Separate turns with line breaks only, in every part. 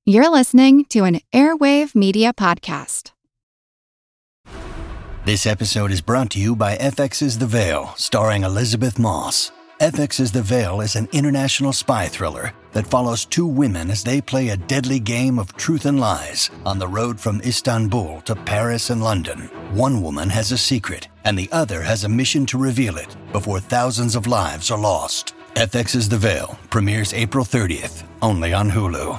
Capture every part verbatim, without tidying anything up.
You're listening to an Airwave Media Podcast.
This episode is brought to you by F X's The Veil, starring Elizabeth Moss. F X's The Veil is an international spy thriller that follows two women as they play a deadly game of truth and lies on the road from Istanbul to Paris and London. One woman has a secret, and the other has a mission to reveal it before thousands of lives are lost. F X's The Veil premieres April thirtieth, only on Hulu.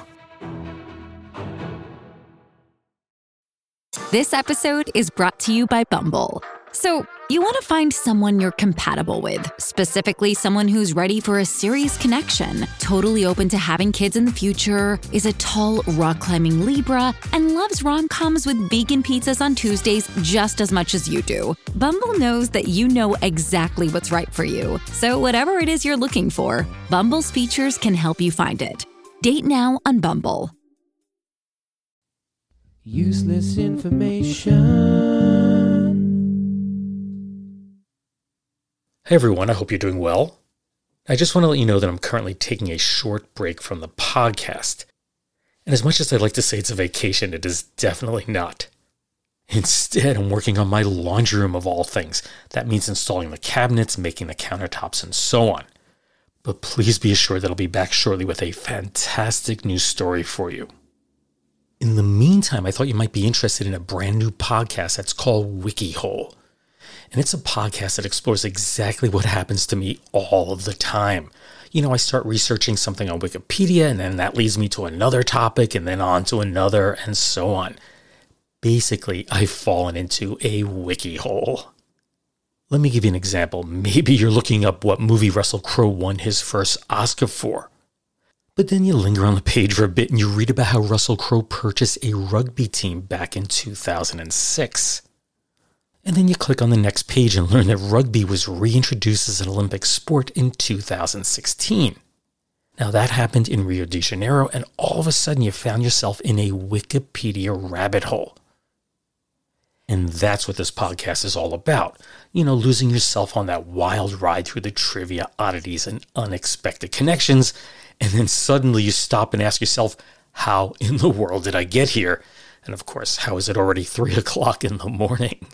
This episode is brought to you by Bumble. So, you want to find someone you're compatible with, specifically someone who's ready for a serious connection, totally open to having kids in the future, is a tall, rock-climbing Libra, and loves rom-coms with vegan pizzas on Tuesdays just as much as you do. Bumble knows that you know exactly what's right for you. So whatever it is you're looking for, Bumble's features can help you find it. Date now on Bumble.
Useless information.
Hey everyone, I hope you're doing well. I just want to let you know that I'm currently taking a short break from the podcast. And as much as I'd like to say it's a vacation, it is definitely not. Instead, I'm working on my laundry room of all things. That means installing the cabinets, making the countertops, and so on. But please be assured that I'll be back shortly with a fantastic news story for you. In the meantime, I thought you might be interested in a brand new podcast that's called WikiHole. And it's a podcast that explores exactly what happens to me all of the time. You know, I start researching something on Wikipedia, and then that leads me to another topic, and then on to another, and so on. Basically, I've fallen into a wiki hole. Let me give you an example. Maybe you're looking up what movie Russell Crowe won his first Oscar for. But then you linger on the page for a bit and you read about how Russell Crowe purchased a rugby team back in two thousand six. And then you click on the next page and learn that rugby was reintroduced as an Olympic sport in two thousand sixteen. Now that happened in Rio de Janeiro, and all of a sudden you found yourself in a Wikipedia rabbit hole. And that's what this podcast is all about. You know, losing yourself on that wild ride through the trivia, oddities, and unexpected connections. And then suddenly you stop and ask yourself, how in the world did I get here? And of course, how is it already three o'clock in the morning?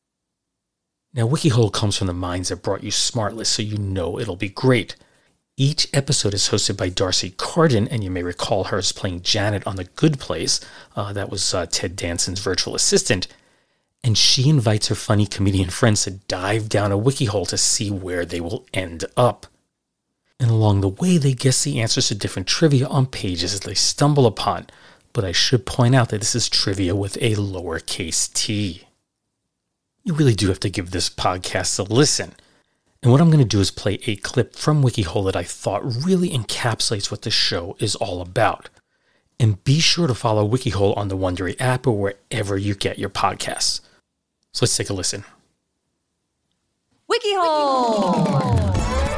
Now, WikiHole comes from the minds that brought you SmartList, so you know it'll be great. Each episode is hosted by Darcy Carden, and you may recall her as playing Janet on The Good Place. Uh, that was uh, Ted Danson's virtual assistant. And she invites her funny comedian friends to dive down a WikiHole to see where they will end up. And along the way, they guess the answers to different trivia on pages as they stumble upon. But I should point out that this is trivia with a lowercase t. You really do have to give this podcast a listen. And what I'm going to do is play a clip from WikiHole that I thought really encapsulates what the show is all about. And be sure to follow WikiHole on the Wondery app or wherever you get your podcasts. So let's take a listen.
WikiHole! WikiHole.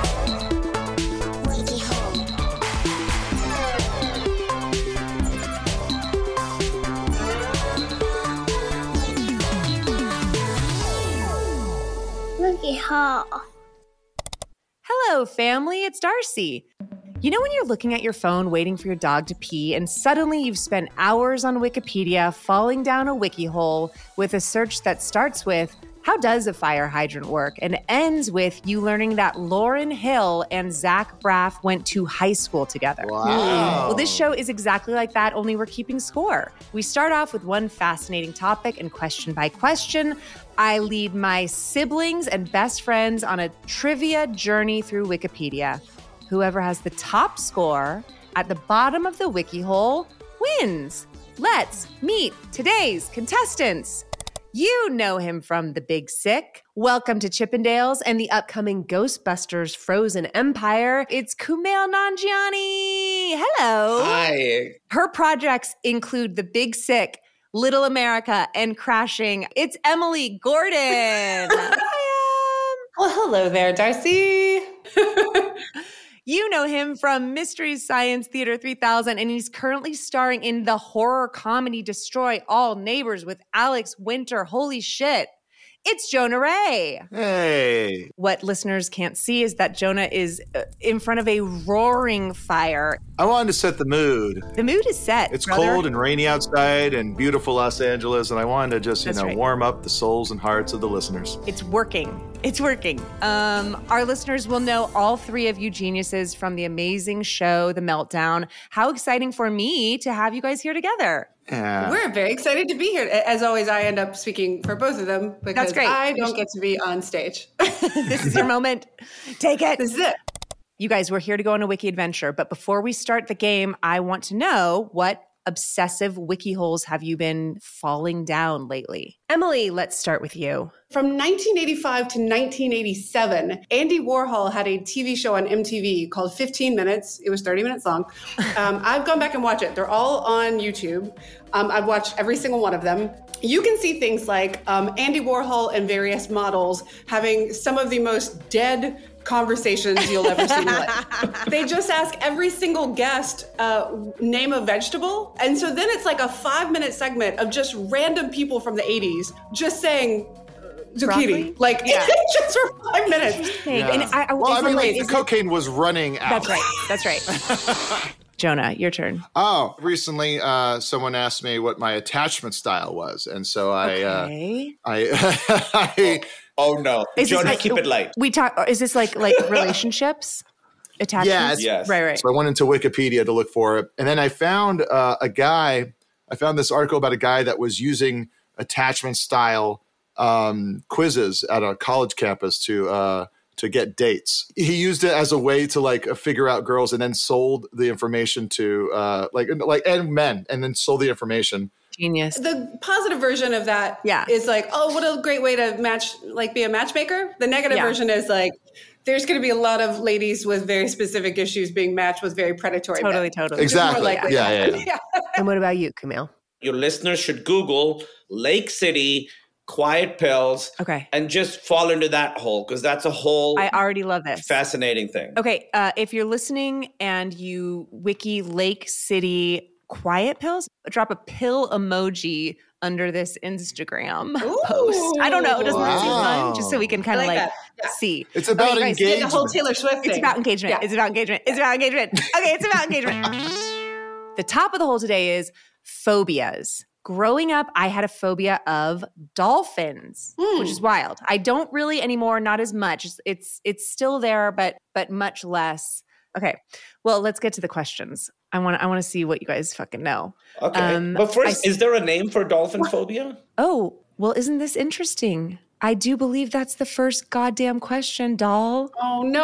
WikiHole.
Hello, family. It's Darcy. You know when you're looking at your phone waiting for your dog to pee and suddenly you've spent hours on Wikipedia falling down a wiki hole with a search that starts with, how does a fire hydrant work? And ends with you learning that Lauryn Hill and Zach Braff went to high school together.
Wow.
Well, this show is exactly like that, only we're keeping score. We start off with one fascinating topic, and question by question, I lead my siblings and best friends on a trivia journey through Wikipedia. Whoever has the top score at the bottom of the wiki hole wins. Let's meet today's contestants. You know him from The Big Sick. Welcome to Chippendales and the upcoming Ghostbusters Frozen Empire. It's Kumail Nanjiani. Hello.
Hi.
Her projects include The Big Sick, Little America, and Crashing. It's Emily Gordon. Hi, Em.
Well, hello there, Darcy.
You know him from Mystery Science Theater three thousand, and he's currently starring in the horror comedy Destroy All Neighbors with Alex Winter. Holy shit. it's Jonah Ray.
Hey.
What listeners can't see is that Jonah is uh, in front of a roaring fire.
I wanted to set the mood.
The mood is set.
It's
brother.
cold and rainy outside and beautiful Los Angeles, and I wanted to just, you
That's
know,
right.
warm up the souls and hearts of the listeners.
It's working. It's working. Um, our listeners will know all three of you geniuses from the amazing show, The Meltdown. How exciting for me to have you guys here together.
Yeah.
We're very excited to be here. As always, I end up speaking for both of them because
That's great.
I don't get to be on stage.
This is your moment. Take it.
This is it.
You guys, we're here to go on a wiki adventure. But before we start the game, I want to know, what obsessive wiki holes have you been falling down lately? Emily, let's start with you.
From nineteen eighty-five to nineteen eighty-seven, Andy Warhol had a T V show on M T V called fifteen minutes. It was thirty minutes long. Um, I've gone back and watched it. They're all on YouTube. Um, I've watched every single one of them. You can see things like um, Andy Warhol and various models having some of the most dead conversations you'll ever see in your life. They just ask every single guest uh, name a vegetable. And so then it's like a five minute segment of just random people from the eighties just saying zucchini.
Broccoli?
Like,
Yeah.
just for five minutes.
Yeah.
And I, I,
well, I
is
mean,
it-
like,
is
the
it-
cocaine was running out.
That's right. That's right. Jonah, your turn.
Oh, recently uh, someone asked me what my attachment style was. And so I,
Okay.
uh, I, I
Oh no,
Is this
Jonah,
like-
keep it light.
We talk. Is this like like relationships, attachments?
Yeah,
Yes.
Right. Right.
So I went into Wikipedia to look for it. And then I found uh, a guy, I found this article about a guy that was using attachment style um, quizzes at a college campus to uh, to get dates. He used it as a way to like figure out girls and then sold the information to uh, like like and men and then sold the information.
Genius.
The positive version of that
Yeah.
is like, oh, what a great way to match, like be a matchmaker. The negative
Yeah.
version is like, there's going to be a lot of ladies with very specific issues being matched with very predatory
Totally.
men.
Totally.
It's more
Exactly.
likely.
Yeah, yeah, yeah.
And what about you, Camille?
Your listeners should Google Lake City quiet pills
Okay.
and just fall into that hole because that's a whole
I already love this.
fascinating thing.
Okay, uh, if you're listening and you wiki Lake City quiet pills, drop a pill emoji under this Instagram post. I don't know. Doesn't that seem
Wow.
fun? Just so we can kind
I
of
like
like,
that. Yeah.
see.
It's about
Okay, guys,
Yeah, the
engagement.
whole Taylor Swift thing.
It's about engagement.
Yeah.
It's about engagement. It's about engagement. Okay, it's about engagement. The top of the hole today is phobias. Growing up, I had a phobia of dolphins,
Mm.
which is wild. I don't really anymore, not as much. It's, it's it's still there, but but much less. Okay, well, let's get to the questions. I want I want to see what you guys fucking know.
Okay.
Um,
but first,
I-
is there a name for dolphin phobia?
Oh, well, isn't this interesting? I do believe that's the first goddamn question, doll.
Oh, no.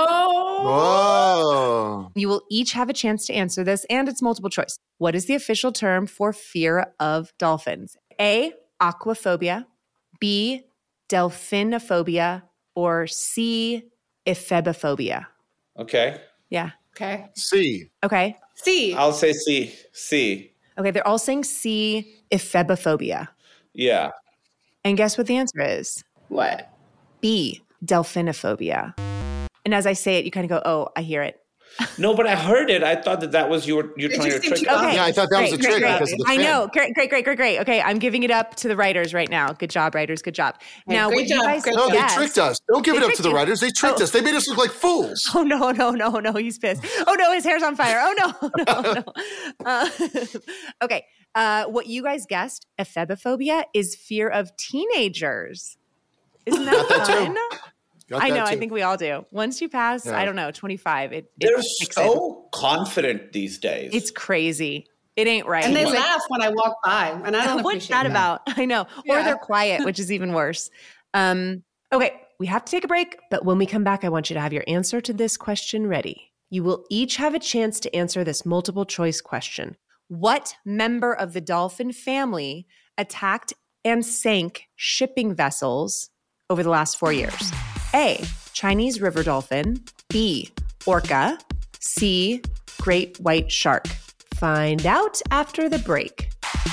Whoa.
You will each have a chance to answer this, and it's multiple choice. What is the official term for fear of dolphins? A, aquaphobia, B, delphinophobia, or C, ephebiphobia?
Okay.
Yeah.
Okay.
C.
Okay.
C.
I'll say C. C.
Okay, they're all saying C, ephebiphobia.
Yeah.
And guess what the answer is?
What?
B, delphinophobia. And as I say it, you kind of go, oh, I hear it.
No, but I heard it. I thought that that was your you're
It
trying to
just seemed
trick
too
us.
Okay.
Yeah, I thought that was
Great,
a trick
great,
because of the
I
fin.
know. Great, great, great, great, great. Okay, I'm giving it up to the writers right now. Good job, writers. Good job. Now,
great
would you
job,
guys
great
No,
guess-
they tricked us. Don't give
They
it up to
tricked
the
you.
writers. They tricked
Oh.
us. They made us look like fools.
Oh, no, no, no, no. He's pissed. Oh, no, his hair's on fire. Oh, no, no, no. Uh, okay. Uh, what you guys guessed, ephebiphobia, is fear of teenagers. Isn't that
Got that too.
fun?
Got
I
that
know. I
too.
think we all do. Once you pass,
Yeah.
I don't know, twenty-five, it, it
They're
kicks in.
so confident these days.
It's crazy. It ain't right.
And they
It's like,
laugh when I walk by, and I don't
what's
appreciate
that
that.
about? I know. Or
Yeah.
they're quiet, which is even worse. Um, okay, we have to take a break, but when we come back, I want you to have your answer to this question ready. You will each have a chance to answer this multiple choice question. What member of the dolphin family attacked and sank shipping vessels over the last four years? A, Chinese river dolphin. B, orca. C, great white shark. Find out after the break.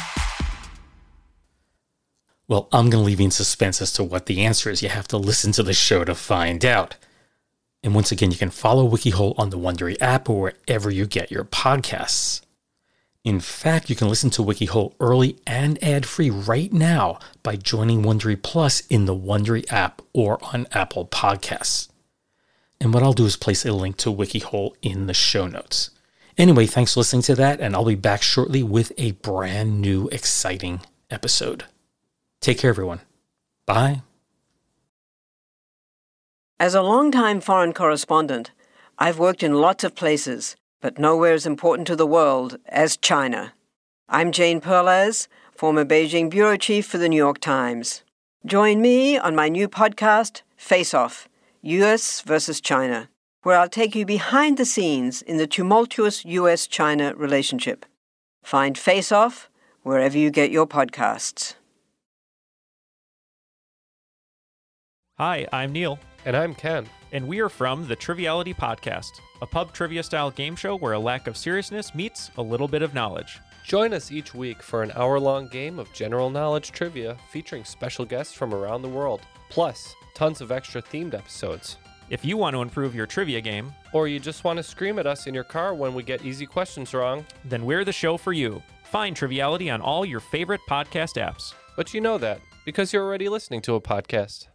Well, I'm going to leave you in suspense as to what the answer is. You have to listen to the show to find out. And once again, you can follow WikiHole on the Wondery app or wherever you get your podcasts. In fact, you can listen to WikiHole early and ad-free right now by joining Wondery Plus in the Wondery app or on Apple Podcasts. And what I'll do is place a link to WikiHole in the show notes. Anyway, thanks for listening to that, and I'll be back shortly with a brand new, exciting episode. Take care, everyone. Bye.
As a longtime foreign correspondent, I've worked in lots of places, but nowhere as important to the world as China. I'm Jane Perlez, former Beijing bureau chief for the New York Times. Join me on my new podcast, Face Off, U S versus China, where I'll take you behind the scenes in the tumultuous U S China relationship. Find Face Off wherever you get your podcasts.
Hi, I'm Neil.
And I'm Ken.
And we are from the Triviality Podcast, a pub trivia-style game show where a lack of seriousness meets a little bit of knowledge.
Join us each week for an hour-long game of general knowledge trivia featuring special guests from around the world, plus tons of extra themed episodes.
If you want to improve your trivia game,
or you just want to scream at us in your car when we get easy questions wrong,
then we're the show for you. Find Triviality on all your favorite podcast apps.
But you know that, because you're already listening to a podcast.